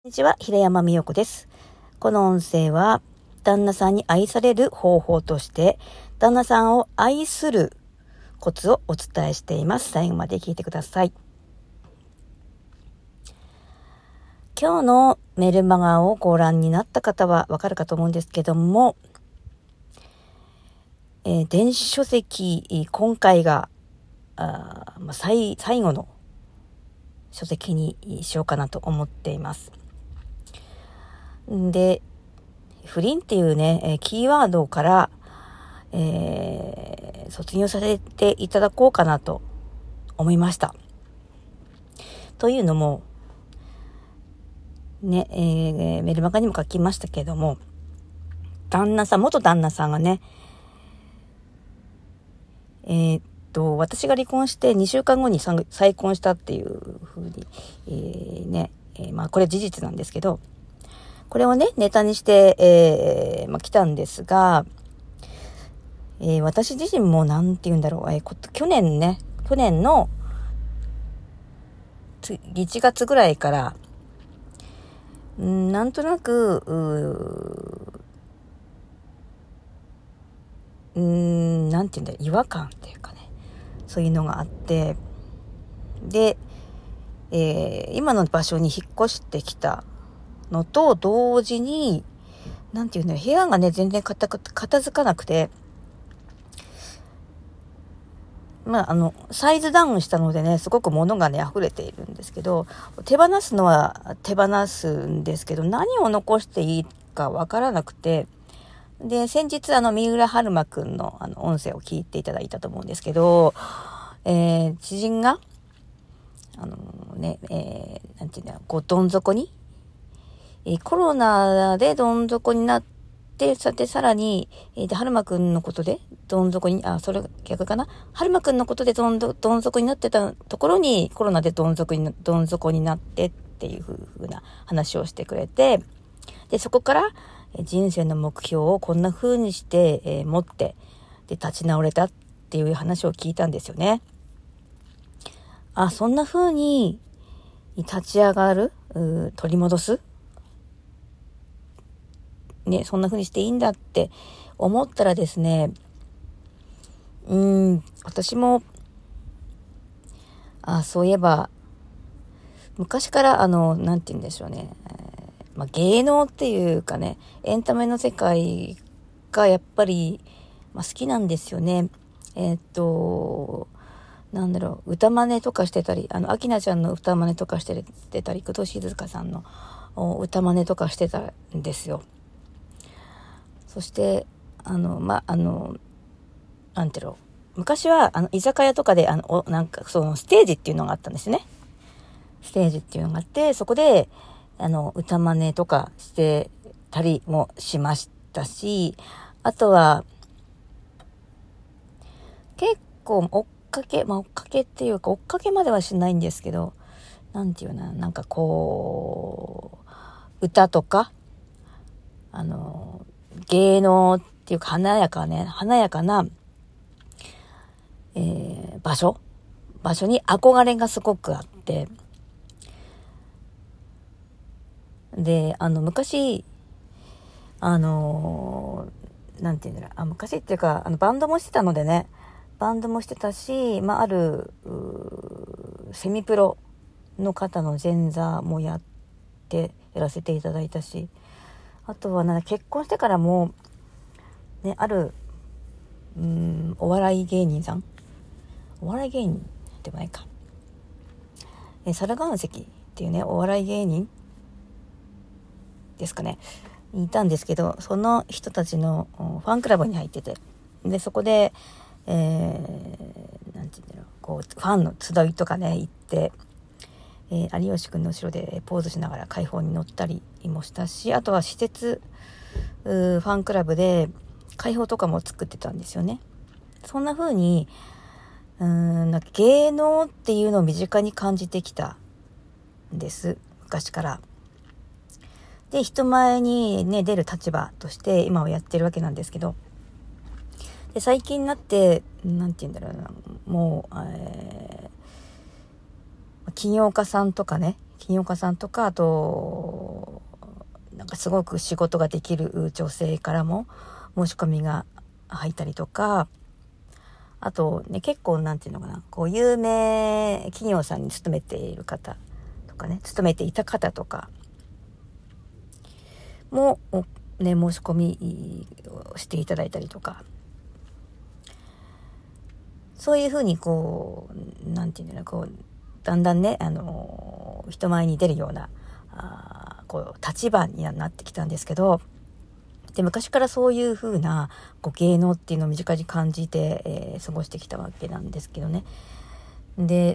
こんにちは、平山美代子です。この音声は、旦那さんに愛される方法として、旦那さんを愛するコツをお伝えしています。最後まで聞いてください。今日のメルマガをご覧になった方はわかるかと思うんですけども、電子書籍、今回が最後の書籍にしようかなと思っています。で、不倫っていうね、キーワードから、卒業させていただこうかなと思いました。というのも、ね、メルマガにも書きましたけども、元旦那さんがね、私が離婚して2週間後に再婚したっていうふうに、これ事実なんですけど、これをね、ネタにして、来たんですが、私自身も去年の1月ぐらいから、なんとなく、違和感っていうかね、そういうのがあって、で、今の場所に引っ越してきたのと同時に、部屋がね、全然片付かなくて、サイズダウンしたのでね、すごく物がね、溢れているんですけど、手放すのは手放すんですけど、何を残していいかわからなくて、で、先日三浦春馬くんの音声を聞いていただいたと思うんですけど、知人が、どん底に、コロナでどん底になって、さらに、春馬くんのことでどん底に、逆かな。春馬くんのことでどん底になってたところに、コロナでどん底になってっていう風な話をしてくれて、で、そこから、人生の目標をこんな風にして、持って、で、立ち直れたっていう話を聞いたんですよね。そんな風に立ち上がる、取り戻す、ね、そんな風にしていいんだって思ったらですね、私も、そういえば、昔から芸能っていうかね、エンタメの世界がやっぱり、好きなんですよね。歌真似とかしてたり、アキナちゃんの歌真似とかしてたり、工藤静香さんの歌真似とかしてたんですよ。そして、昔は、居酒屋とかで、ステージっていうのがあったんですね。ステージっていうのがあって、そこで、歌真似とかしてたりもしましたし、あとは、結構追っかけっていうか、追っかけまではしないんですけど、歌とか、芸能っていうか華やかな、場所に憧れがすごくあって、で、昔、昔っていうか、バンドもしてたのでね、バンドもしてたし、ある、セミプロの方の前座もやらせていただいたし、あとは結婚してからも、ね、ある、お笑い芸人でもないか。猿岩石っていうね、お笑い芸人ですかね、いたんですけど、その人たちのファンクラブに入ってて、で、そこで、ファンの集いとかね、行って、有吉くんの後ろでポーズしながら開放に乗ったりもしたし、あとは施設ファンクラブで開放とかも作ってたんですよね。そんな風に芸能っていうのを身近に感じてきたんです、昔から。で、人前にね、出る立場として今はやってるわけなんですけど、で、最近になって、もう、起業家さんとかね、 起業家さんとか、あとなんかすごく仕事ができる女性からも申し込みが入ったりとか、あとね、結構なんていうのかな、こう有名企業さんに勤めている方とかね、勤めていた方とかもね、申し込みをしていただいたりとか、そういうふうにこう、なんていうのかな、こうだんだんね、人前に出るようなこう立場にはなってきたんですけど、で昔からそういう風なこう芸能っていうのを身近に感じて、過ごしてきたわけなんですけどね。で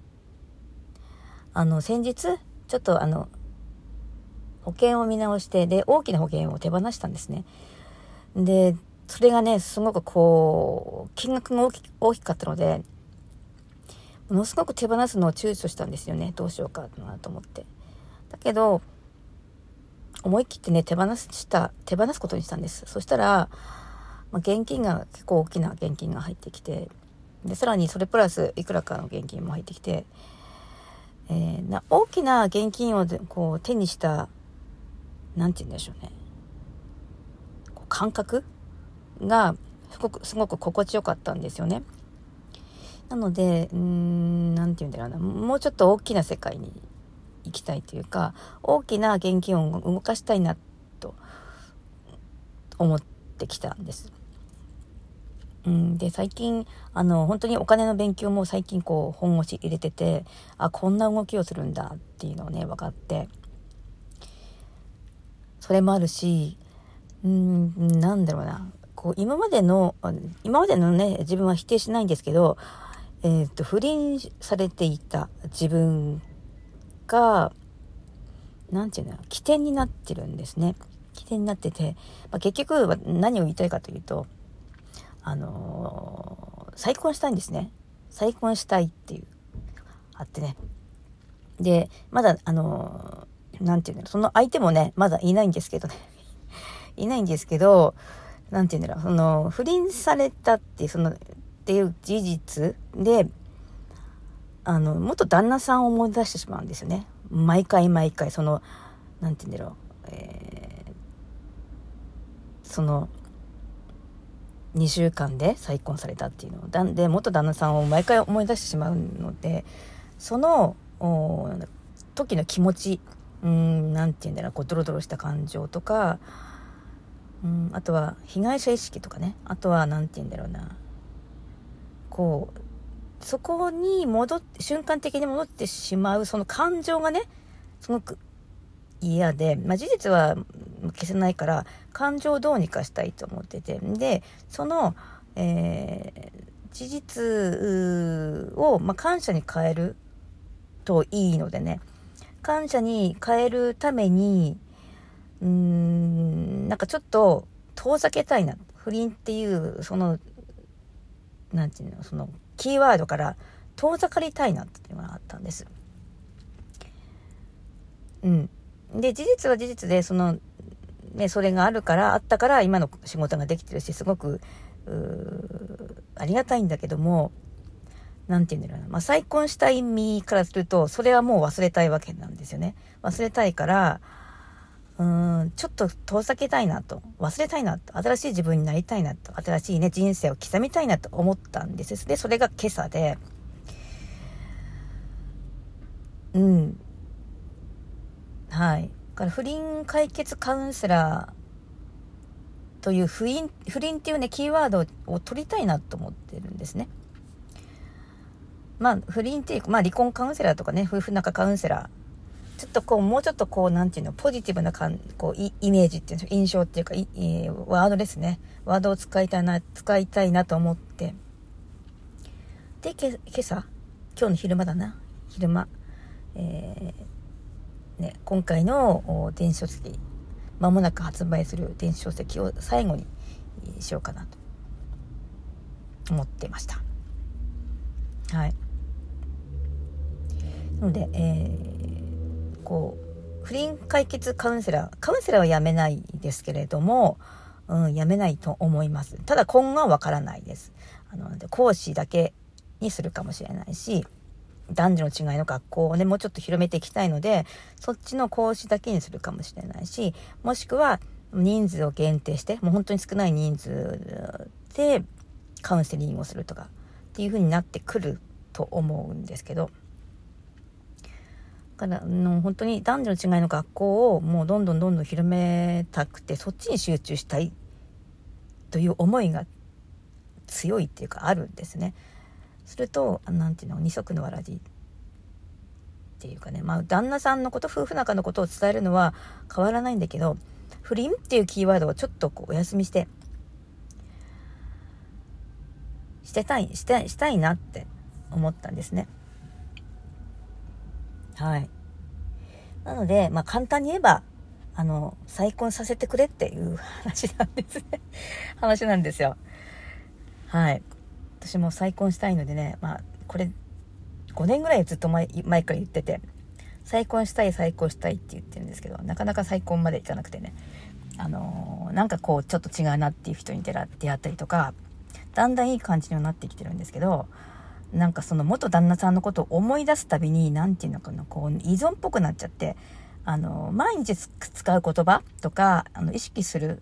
先日ちょっと保険を見直して、で大きな保険を手放したんですね。でそれがね、すごくこう金額が大きかったので、ものすごく手放すのを躊躇したんですよね。どうしようかなと思って。だけど思い切ってね、手放すことにしたんです。そしたら、現金が結構大きな現金が入ってきて、でさらにそれプラスいくらかの現金も入ってきて、大きな現金をこう手にした、なんて言うんでしょうね、こう感覚がすごく心地よかったんですよね。なのでなんて言うんだろうな、もうちょっと大きな世界に行きたいというか、大きな現金を動かしたいなと思ってきたんです。で最近本当にお金の勉強も最近こう本腰入れてて、こんな動きをするんだっていうのをね分かって、それもあるし、なんだろうな、こう今までのね、自分は否定しないんですけど、不倫されていた自分がなんていうの、起点になってるんですね。起点になってて、結局は何を言いたいかというと、再婚したいんですね。再婚したいっていうあってね。でまだなんていうの、その相手もねまだいないんですけどねいないんですけど、なんていうんだろう、不倫されたっていう事実で元旦那さんを思い出してしまうんですよね。毎回なんて言うんだろう、その2週間で再婚されたっていうので元旦那さんを毎回思い出してしまうので、その時の気持ち、なんて言うんだろう、こうドロドロした感情とか、あとは被害者意識とかね、あとはなんて言うんだろうな、こうそこに瞬間的に戻ってしまうその感情がね、すごく嫌で、事実は消せないから感情をどうにかしたいと思ってて、でその、事実を、感謝に変えるといいのでね、感謝に変えるためになんかちょっと遠ざけたいな、不倫っていうなんていうの、そのキーワードから遠ざかりたいなっていうのがあったんです。で事実は事実でそれがあったから今の仕事ができてるし、すごくありがたいんだけども、なんていうんだろうな、再婚した意味からするとそれはもう忘れたいわけなんですよね。忘れたいからちょっと遠ざけたいなと、忘れたいなと、新しい自分になりたいなと、新しいね人生を刻みたいなと思ったんです。でそれが今朝で、はい。だから不倫解決カウンセラーという不倫っていうねキーワードを取りたいなと思ってるんですね。不倫っていうか、離婚カウンセラーとかね、夫婦仲カウンセラー、ちょっともうちょっとなんていうの、ポジティブなイメージっていうの、印象っていうかワードですね。ワードを使いたいなと思って、で今日の昼間、今回の電子書籍、間もなく発売する電子書籍を最後にしようかなと思ってました。はい。なので、不倫解決カウンセラーはやめないですけれども、やめないと思います。ただ今後はわからないです。講師だけにするかもしれないし、 男女の違いの学校をね、もうちょっと広めていきたいので、そっちの講師だけにするかもしれないし、もしくは人数を限定して、もう本当に少ない人数でカウンセリングをするとかっていう風になってくると思うんですけど、だから本当に男女の違いの学校をもうどんどん広めたくて、そっちに集中したいという思いが強いっていうかあるんですね。するとなんていうの、二足のわらじっていうかね、旦那さんのこと、夫婦仲のことを伝えるのは変わらないんだけど、不倫っていうキーワードをちょっとお休みしたいなって思ったんですね。はい。なので、簡単に言えば再婚させてくれっていう話なんですね。話なんですよ。はい。私も再婚したいのでね、これ5年ぐらいずっと前から言ってて、再婚したいって言ってるんですけど、なかなか再婚までいかなくてね、なんかちょっと違うなっていう人に出会ったりとか、だんだんいい感じにはなってきてるんですけど、なんかその元旦那さんのことを思い出すたびに、なんていうのかな、依存っぽくなっちゃって、毎日使う言葉とか、意識する、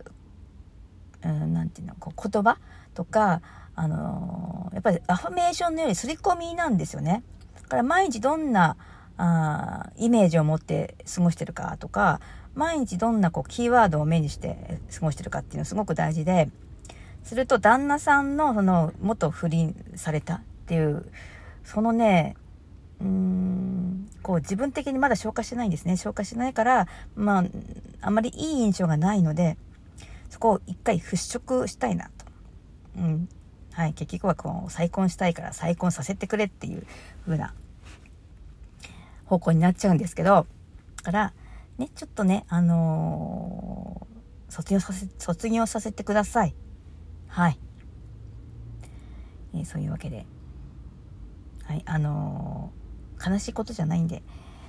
なんていうの、言葉とか、やっぱりアファメーションのより刷り込みなんですよね。だから毎日どんなイメージを持って過ごしてるかとか、毎日どんなキーワードを目にして過ごしてるかっていうのはすごく大事で、すると旦那さんのその元不倫されたっていうそのね、自分的にまだ消化してないんですね。消化してないから、あまりいい印象がないので、そこを一回払拭したいなと。はい、結局は再婚したいから再婚させてくれっていう風な方向になっちゃうんですけど、だからね、ちょっとね、卒業させてください。はい。そういうわけで、はい、悲しいことじゃないんで、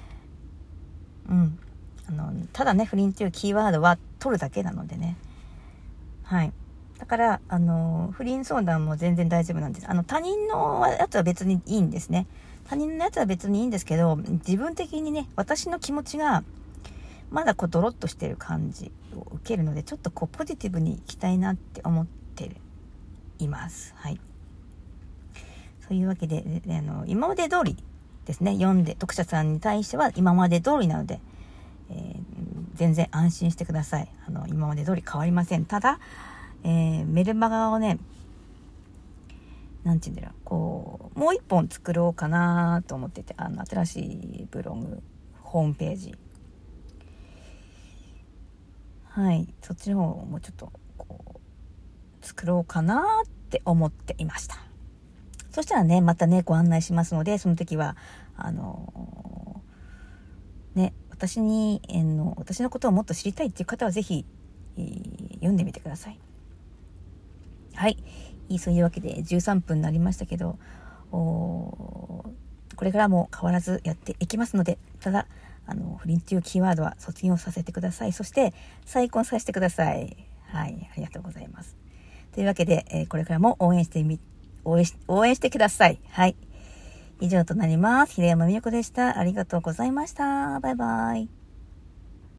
ただね、不倫っていうキーワードは取るだけなのでね、はい。だから、不倫相談も全然大丈夫なんです。他人のやつは別にいいんですね。他人のやつは別にいいんですけど、自分的にね、私の気持ちが、まだドロッとしてる感じを受けるので、ちょっとポジティブにいきたいなって思っています。はい。そういうわけで、今まで通りですね、読者さんに対しては今まで通りなので、全然安心してください。今まで通り変わりません。ただ、メルマガをね、なんていうんだろう、もう一本作ろうかなと思ってて、新しいブログ、ホームページ。はい、そっちの方もちょっと、作ろうかなって思っていました。そしたらね、またね、ご案内しますので、その時は、私のことをもっと知りたいっていう方はぜひ、読んでみてください。はい。そういうわけで13分になりましたけど、これからも変わらずやっていきますので、ただ、不倫というキーワードは卒業させてください。そして、再婚させてください。はい。ありがとうございます。というわけで、これからも応援してください。はい。以上となります。平山美代子でした。ありがとうございました。バイバイ。